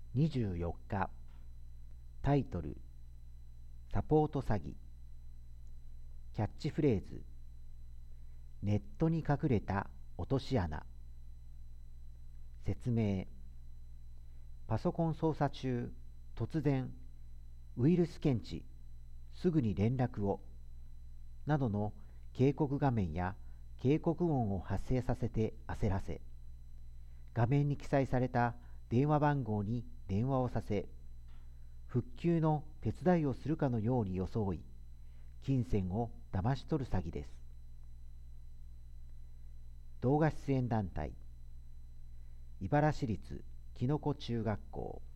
24日、タイトル、サポート詐欺。キャッチフレーズ、ネットに隠れた落とし穴。説明、パソコン操作中、突然、ウイルス検知、すぐに連絡を、などの警告画面や警告音を発生させて焦らせ、画面に記載された電話番号に電話をさせ、復旧の手伝いをするかのように装い、金銭を騙し取る詐欺です。動画出演団体、茨市立きのこ中学校。